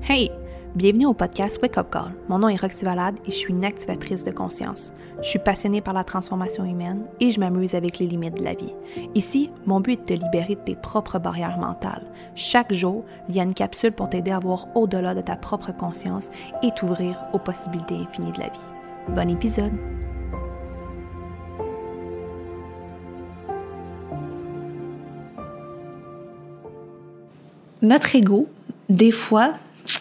Hey! Bienvenue au podcast Wake Up Call. Mon nom est Roxy Valade et je suis une activatrice de conscience. Je suis passionnée par la transformation humaine et je m'amuse avec les limites de la vie. Ici, mon but est de te libérer de tes propres barrières mentales. Chaque jour, il y a une capsule pour t'aider à voir au-delà de ta propre conscience et t'ouvrir aux possibilités infinies de la vie. Bon épisode! Notre ego, des fois,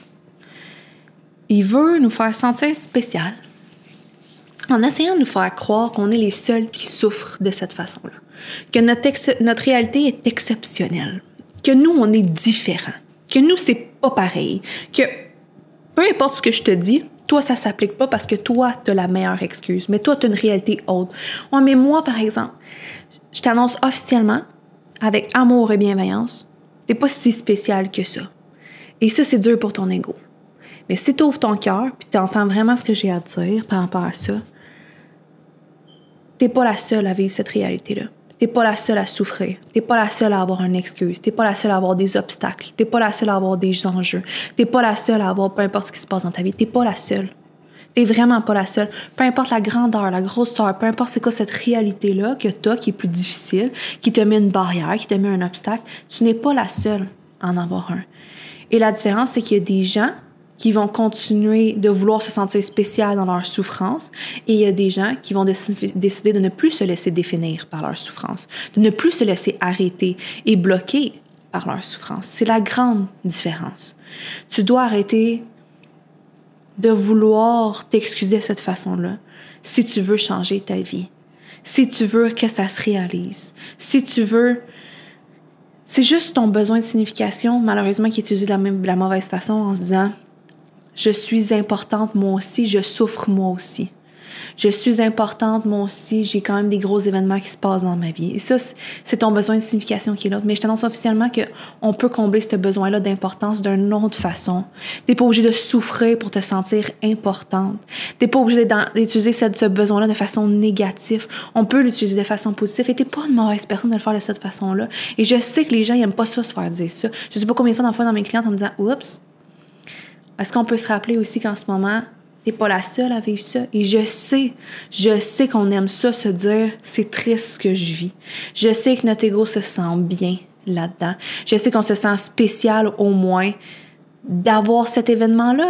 il veut nous faire sentir spécial en essayant de nous faire croire qu'on est les seuls qui souffrent de cette façon-là, que notre réalité est exceptionnelle, que nous, on est différents, que nous, c'est pas pareil, que peu importe ce que je te dis, toi, ça s'applique pas parce que toi, t'as la meilleure excuse, mais toi, t'as une réalité autre. Ouais, mais moi, par exemple, je t'annonce officiellement, avec amour et bienveillance, t'es pas si spécial que ça. Et ça, c'est dur pour ton ego. Mais si tu ouvres ton cœur puis tu entends vraiment ce que j'ai à te dire par rapport à ça, t'es pas la seule à vivre cette réalité-là. T'es pas la seule à souffrir. T'es pas la seule à avoir une excuse. T'es pas la seule à avoir des obstacles. T'es pas la seule à avoir des enjeux. T'es pas la seule à avoir peu importe ce qui se passe dans ta vie. T'es pas la seule. T'es vraiment pas la seule. Peu importe la grandeur, la grosseur, peu importe c'est quoi cette réalité-là que t'as qui est plus difficile, qui te met une barrière, qui te met un obstacle, tu n'es pas la seule à en avoir un. Et la différence, c'est qu'il y a des gens qui vont continuer de vouloir se sentir spécial dans leur souffrance et il y a des gens qui vont décider de ne plus se laisser définir par leur souffrance, de ne plus se laisser arrêter et bloquer par leur souffrance. C'est la grande différence. Tu dois arrêter de vouloir t'excuser de cette façon-là si tu veux changer ta vie, si tu veux que ça se réalise, si tu veux... C'est juste ton besoin de signification, malheureusement, qui est utilisé de la mauvaise façon en se disant « Je suis importante, moi aussi, je souffre, moi aussi. Je suis importante, moi aussi, j'ai quand même des gros événements qui se passent dans ma vie. » Et ça, c'est ton besoin de signification qui est là. Mais je t'annonce officiellement qu'on peut combler ce besoin-là d'importance d'une autre façon. T'es pas obligé de souffrir pour te sentir importante. T'es pas obligé d'utiliser ce besoin-là de façon négative. On peut l'utiliser de façon positive. Et t'es pas une mauvaise personne de le faire de cette façon-là. Et je sais que les gens, ils aiment pas ça, se faire dire ça. Je sais pas combien de fois dans mes clientes en me disant « Oups! » Est-ce qu'on peut se rappeler aussi qu'en ce moment, t'es pas la seule à vivre ça? Et je sais qu'on aime ça, se dire « c'est triste ce que je vis ». Je sais que notre ego se sent bien là-dedans. Je sais qu'on se sent spécial au moins d'avoir cet événement-là.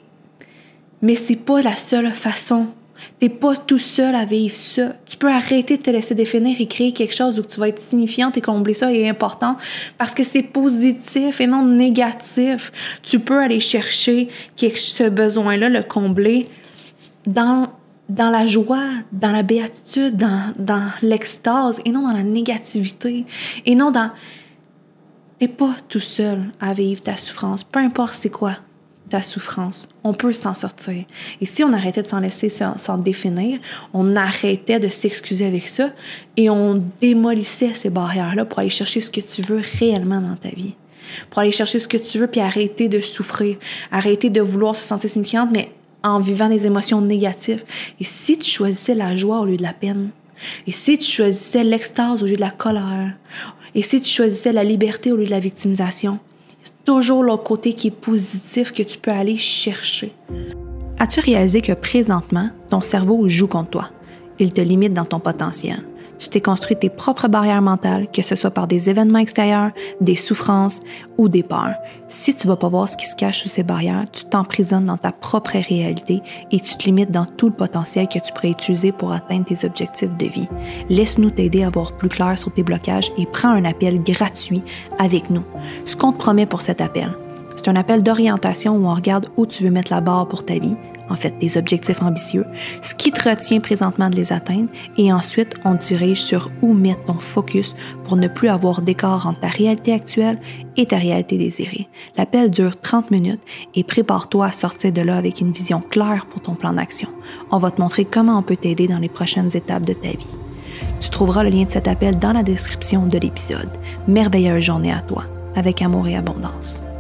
Mais c'est pas la seule façon. T'es pas tout seul à vivre ça. Tu peux arrêter de te laisser définir et créer quelque chose où tu vas être signifiante et combler ça et important parce que c'est positif et non négatif. Tu peux aller chercher ce besoin-là, le combler dans la joie, dans la béatitude, dans l'extase et non dans la négativité et non dans... T'es pas tout seul à vivre ta souffrance, peu importe c'est quoi ta souffrance. On peut s'en sortir. Et si on arrêtait de s'en laisser s'en définir, on arrêtait de s'excuser avec ça et on démolissait ces barrières-là pour aller chercher ce que tu veux réellement dans ta vie. Pour aller chercher ce que tu veux puis arrêter de souffrir, arrêter de vouloir se sentir signifiante, mais en vivant des émotions négatives. Et si tu choisissais la joie au lieu de la peine? Et si tu choisissais l'extase au lieu de la colère? Et si tu choisissais la liberté au lieu de la victimisation? Toujours l'autre côté qui est positif que tu peux aller chercher. As-tu réalisé que présentement, ton cerveau joue contre toi? Il te limite dans ton potentiel. Tu t'es construit tes propres barrières mentales, que ce soit par des événements extérieurs, des souffrances ou des peurs. Si tu ne vas pas voir ce qui se cache sous ces barrières, tu t'emprisonnes dans ta propre réalité et tu te limites dans tout le potentiel que tu pourrais utiliser pour atteindre tes objectifs de vie. Laisse-nous t'aider à voir plus clair sur tes blocages et prends un appel gratuit avec nous. Ce qu'on te promet pour cet appel, c'est un appel d'orientation où on regarde où tu veux mettre la barre pour ta vie, en fait, des objectifs ambitieux, ce qui te retient présentement de les atteindre, et ensuite, on te dirige sur où mettre ton focus pour ne plus avoir d'écart entre ta réalité actuelle et ta réalité désirée. L'appel dure 30 minutes et prépare-toi à sortir de là avec une vision claire pour ton plan d'action. On va te montrer comment on peut t'aider dans les prochaines étapes de ta vie. Tu trouveras le lien de cet appel dans la description de l'épisode. Merveilleuse journée à toi, avec amour et abondance.